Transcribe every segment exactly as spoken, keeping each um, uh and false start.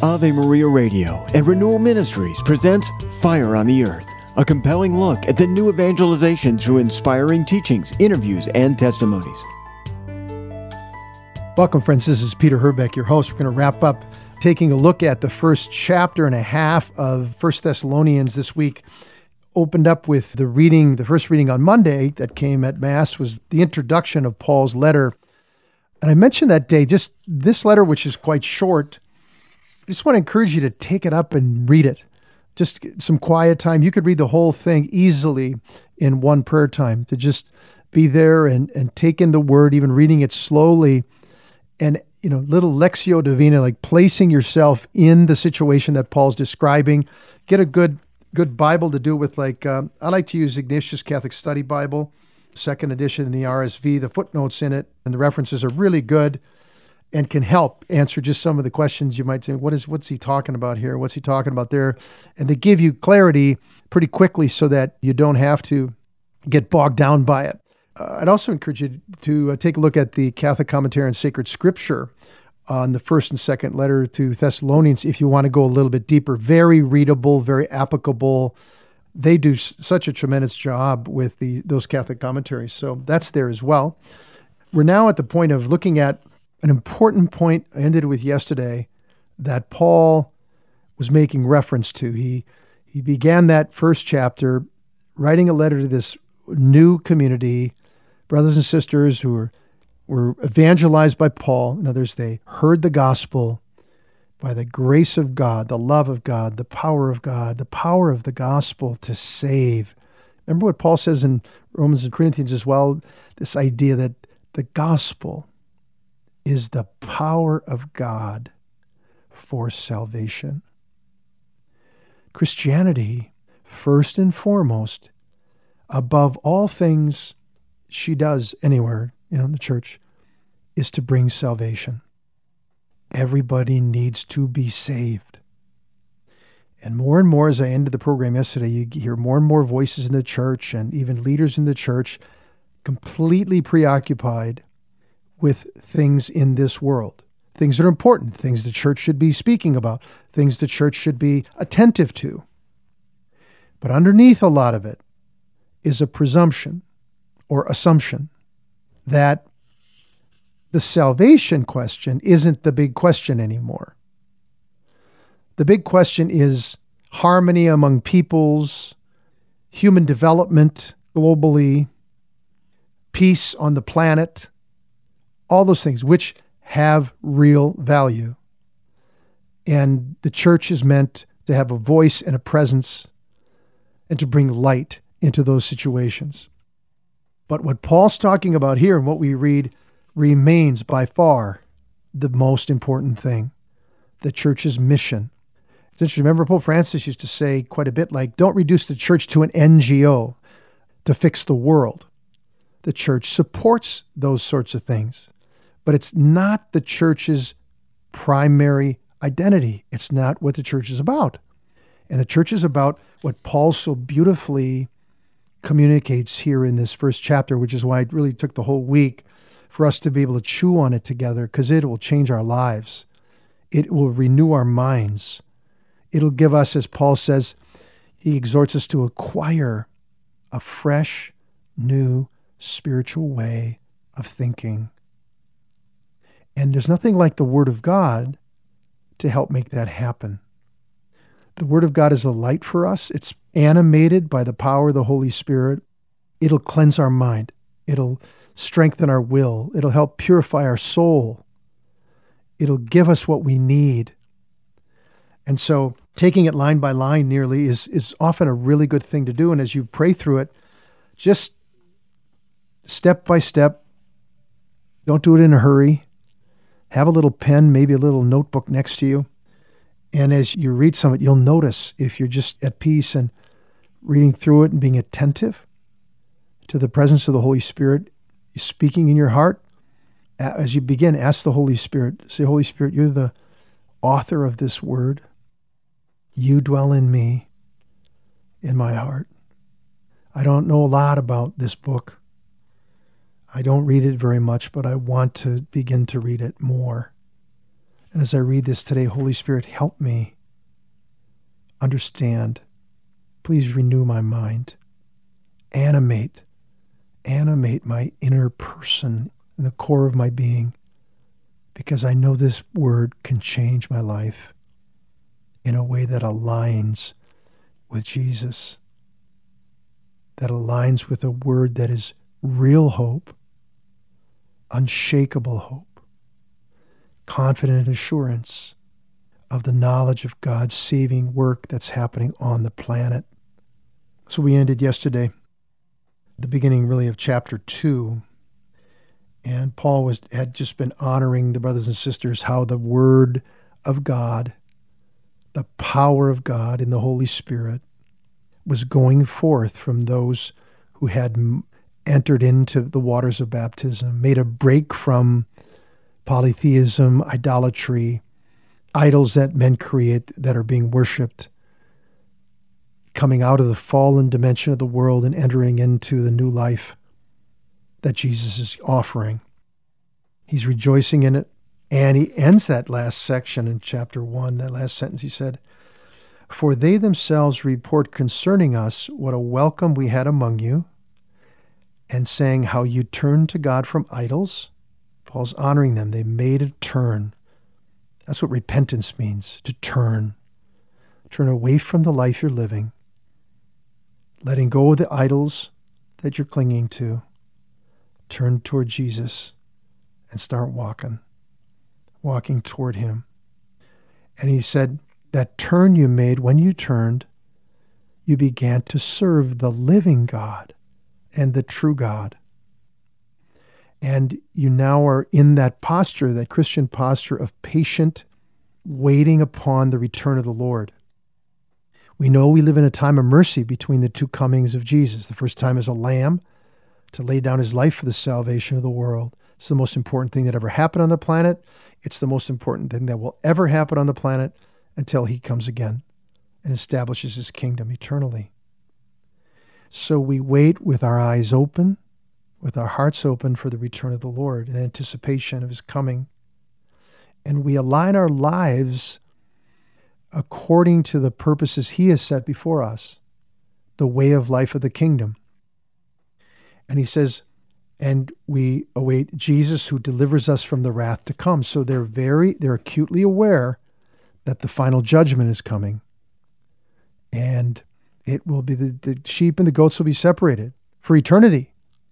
Ave Maria Radio and Renewal Ministries presents Fire on the Earth, a compelling look at the new evangelization through inspiring teachings, interviews, and testimonies. Welcome, friends. This is Peter Herbeck, your host. We're going to wrap up taking a look at the first chapter and a half of First Thessalonians this week. Opened up with the reading, the first reading on Monday that came at Mass was the introduction of Paul's letter. And I mentioned that day, just this letter, which is quite short, I just want to encourage you to take it up and read it. Just some quiet time. You could read the whole thing easily in one prayer time, to just be there and, and take in the word, even reading it slowly. And, you know, little Lectio Divina, like placing yourself in the situation that Paul's describing. Get a good good Bible to do with, like, uh, I like to use Ignatius Catholic Study Bible, second edition in the R S V. The footnotes in it and the references are really good and can help answer just some of the questions you might say, what is, what's he talking about here? What's he talking about there? And they give you clarity pretty quickly so that you don't have to get bogged down by it. Uh, I'd also encourage you to uh, take a look at the Catholic Commentary on Sacred Scripture on the first and second letter to Thessalonians if you want to go a little bit deeper. Very readable, very applicable. They do s- such a tremendous job with the those Catholic commentaries. So that's there as well. We're now at the point of looking at an important point I ended with yesterday that Paul was making reference to. He he began that first chapter writing a letter to this new community, brothers and sisters who were, were evangelized by Paul. In others, they heard the gospel by the grace of God, the love of God, the power of God, the power of the gospel to save. Remember what Paul says in Romans and Corinthians as well, this idea that the gospel is the power of God for salvation. Christianity, first and foremost, above all things she does anywhere, you know, in the church, is to bring salvation. Everybody needs to be saved. And more and more, as I ended the program yesterday, you hear more and more voices in the church and even leaders in the church completely preoccupied with things in this world, things that are important, things the church should be speaking about, things the church should be attentive to. But underneath a lot of it is a presumption or assumption that the salvation question isn't the big question anymore. The big question is harmony among peoples, human development globally, peace on the planet, all those things which have real value. And the church is meant to have a voice and a presence and to bring light into those situations. But what Paul's talking about here and what we read remains by far the most important thing, the church's mission. It's interesting. Remember, Pope Francis used to say quite a bit like, don't reduce the church to an N G O to fix the world. The church supports those sorts of things, but it's not the church's primary identity. It's not what the church is about. And the church is about what Paul so beautifully communicates here in this first chapter, which is why it really took the whole week for us to be able to chew on it together, because it will change our lives. It will renew our minds. It'll give us, as Paul says, he exhorts us to acquire a fresh, new, spiritual way of thinking. And there's nothing like the Word of God to help make that happen. The Word of God is a light for us. It's animated by the power of the Holy Spirit. It'll cleanse our mind. It'll strengthen our will. It'll help purify our soul. It'll give us what we need. And so taking it line by line nearly is, is often a really good thing to do. And as you pray through it, just step by step, don't do it in a hurry. Have a little pen, maybe a little notebook next to you. And as you read some of it, you'll notice if you're just at peace and reading through it and being attentive to the presence of the Holy Spirit speaking in your heart. As you begin, ask the Holy Spirit, say, Holy Spirit, you're the author of this word. You dwell in me, in my heart. I don't know a lot about this book. I don't read it very much, but I want to begin to read it more. And as I read this today, Holy Spirit, help me understand. Please renew my mind. Animate, animate my inner person in the core of my being, because I know this word can change my life in a way that aligns with Jesus, that aligns with a word that is real hope, unshakable hope, confident assurance of the knowledge of God's saving work that's happening on the planet. So we ended yesterday, the beginning really of chapter two, and Paul was had just been honoring the brothers and sisters how the Word of God, the power of God in the Holy Spirit, was going forth from those who had entered into the waters of baptism, made a break from polytheism, idolatry, idols that men create that are being worshipped, coming out of the fallen dimension of the world and entering into the new life that Jesus is offering. He's rejoicing in it. And he ends that last section in chapter one, that last sentence. He said, "For they themselves report concerning us what a welcome we had among you, and saying how you turned to God from idols." Paul's honoring them. They made a turn. That's what repentance means, to turn. Turn away from the life you're living, letting go of the idols that you're clinging to. Turn toward Jesus and start walking, walking toward him. And he said, that turn you made, when you turned, you began to serve the living God and the true God. And you now are in that posture, that Christian posture of patient waiting upon the return of the Lord. We know we live in a time of mercy between the two comings of Jesus. The first time as a lamb to lay down his life for the salvation of the world. It's the most important thing that ever happened on the planet. It's the most important thing that will ever happen on the planet until he comes again and establishes his kingdom eternally. So we wait with our eyes open, with our hearts open for the return of the Lord in anticipation of his coming. And we align our lives according to the purposes he has set before us, the way of life of the kingdom. And he says, and we await Jesus who delivers us from the wrath to come. So they're very, they're acutely aware that the final judgment is coming. And it will be, the, the sheep and the goats will be separated for eternity.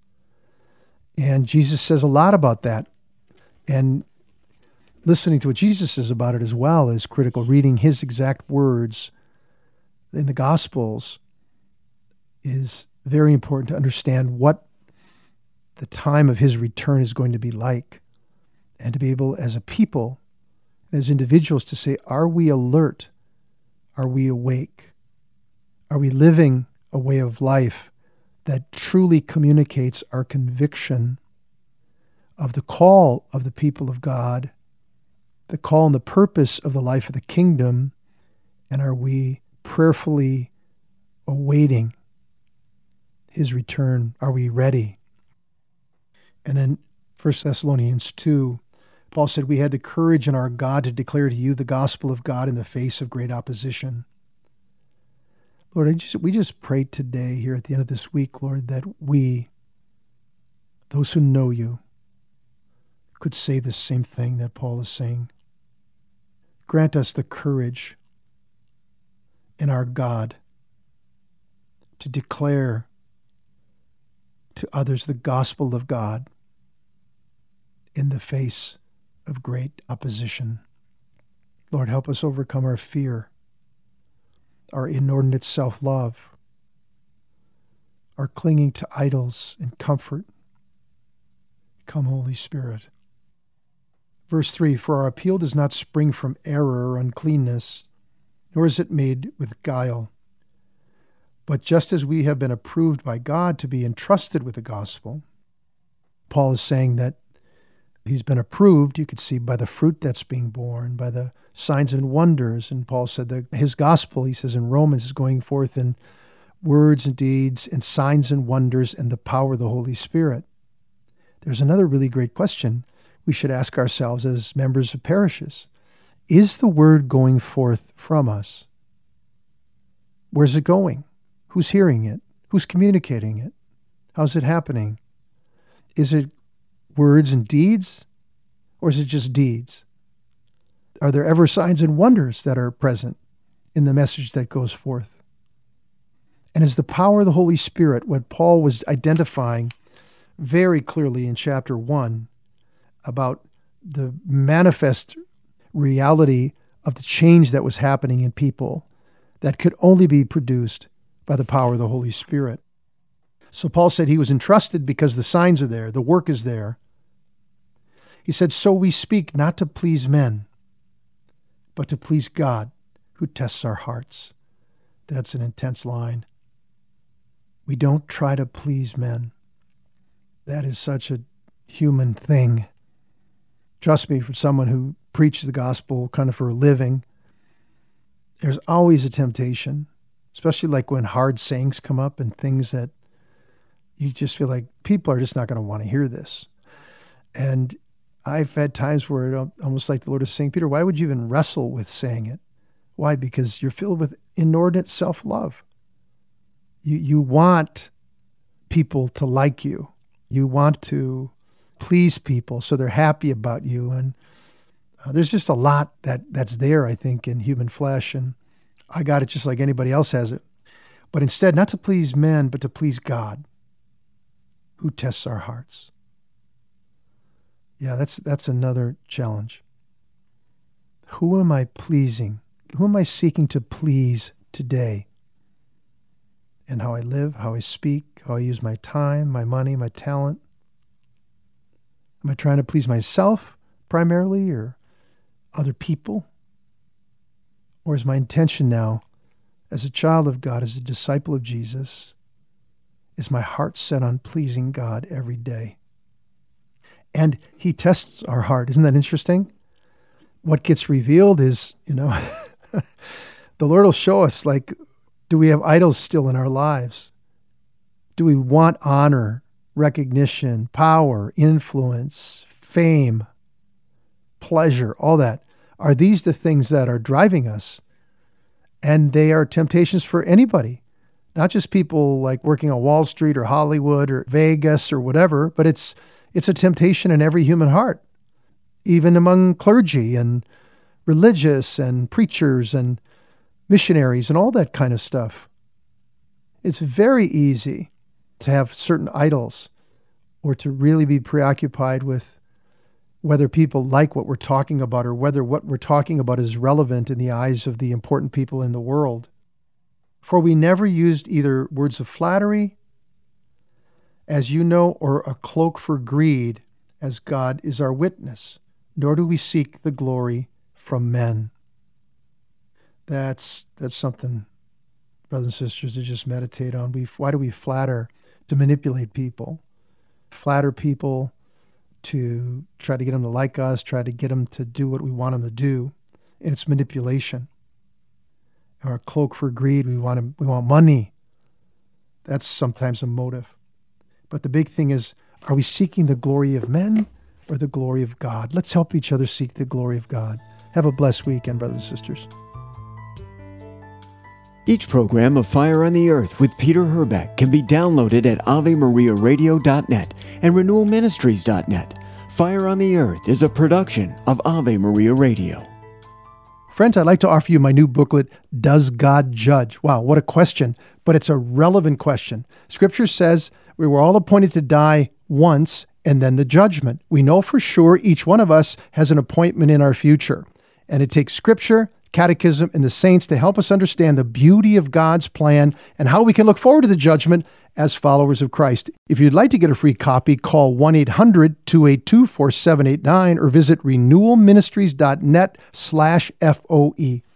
And Jesus says a lot about that. And listening to what Jesus says about it as well is critical. Reading his exact words in the Gospels is very important to understand what the time of his return is going to be like, and to be able as a people, as individuals, to say, are we alert? Are we awake? Are we living a way of life that truly communicates our conviction of the call of the people of God, the call and the purpose of the life of the kingdom, and are we prayerfully awaiting his return? Are we ready? And then First Thessalonians two, Paul said, we had the courage in our God to declare to you the gospel of God in the face of great opposition. Lord, I just, we just pray today here at the end of this week, Lord, that we, those who know you, could say the same thing that Paul is saying. Grant us the courage in our God to declare to others the gospel of God in the face of great opposition. Lord, help us overcome our fear, our inordinate self-love, our clinging to idols and comfort. Come, Holy Spirit. Verse three, for our appeal does not spring from error or uncleanness, nor is it made with guile. But just as we have been approved by God to be entrusted with the gospel, Paul is saying that he's been approved, you could see, by the fruit that's being borne, by the signs and wonders. And Paul said that his gospel, he says in Romans, is going forth in words and deeds and signs and wonders and the power of the Holy Spirit. There's another really great question we should ask ourselves as members of parishes. is the word going forth from us? Where's it going? Who's hearing it? Who's communicating it? How's it happening? Is it words and deeds, or is it just deeds? Are there ever signs and wonders that are present in the message that goes forth? And is the power of the Holy Spirit what Paul was identifying very clearly in chapter one about the manifest reality of the change that was happening in people that could only be produced by the power of the Holy Spirit? So Paul said he was entrusted because the signs are there, the work is there. He said, so we speak not to please men, but to please God, who tests our hearts. That's an intense line. We don't try to please men. That is such a human thing. Trust me, for someone who preaches the gospel kind of for a living, there's always a temptation, especially like when hard sayings come up and things that you just feel like people are just not going to want to hear this. And I've had times where it almost like the Lord is saying, Peter, why would you even wrestle with saying it? Why? Because you're filled with inordinate self-love. You you want people to like you. You want to please people so they're happy about you. And uh, there's just a lot that, that's there, I think, in human flesh. And I got it just like anybody else has it. But instead, not to please men, but to please God, who tests our hearts. Yeah, that's that's another challenge. Who am I pleasing? Who am I seeking to please today? And how I live, how I speak, how I use my time, my money, my talent. Am I trying to please myself primarily or other people? Or is my intention now, as a child of God, as a disciple of Jesus, is my heart set on pleasing God every day? And he tests our heart. Isn't that interesting? What gets revealed is, you know, the Lord will show us, like, do we have idols still in our lives? Do we want honor, recognition, power, influence, fame, pleasure, all that? Are these the things that are driving us? And they are temptations for anybody, not just people like working on Wall Street or Hollywood or Vegas or whatever, but it's it's a temptation in every human heart, even among clergy and religious and preachers and missionaries and all that kind of stuff. It's very easy to have certain idols or to really be preoccupied with whether people like what we're talking about or whether what we're talking about is relevant in the eyes of the important people in the world. For we never used either words of flattery, as you know, or a cloak for greed, as God is our witness, nor do we seek the glory from men. That's that's something, brothers and sisters, to just meditate on. We why do we flatter? To manipulate people. Flatter people to try to get them to like us, try to get them to do what we want them to do. And it's manipulation. Or a cloak for greed, we want them, we want money. That's sometimes a motive. But the big thing is, are we seeking the glory of men or the glory of God? Let's help each other seek the glory of God. Have a blessed weekend, brothers and sisters. Each program of Fire on the Earth with Peter Herbeck can be downloaded at ave maria radio dot net and renewal ministries dot net. Fire on the Earth is a production of Ave Maria Radio. Friends, I'd like to offer you my new booklet, Does God Judge? Wow, what a question, but it's a relevant question. Scripture says we were all appointed to die once and then the judgment. We know for sure each one of us has an appointment in our future. And it takes Scripture, Catechism, and the saints to help us understand the beauty of God's plan and how we can look forward to the judgment as followers of Christ. If you'd like to get a free copy, call one eight hundred two eight two four seven eight nine or visit renewal ministries dot net slash F O E.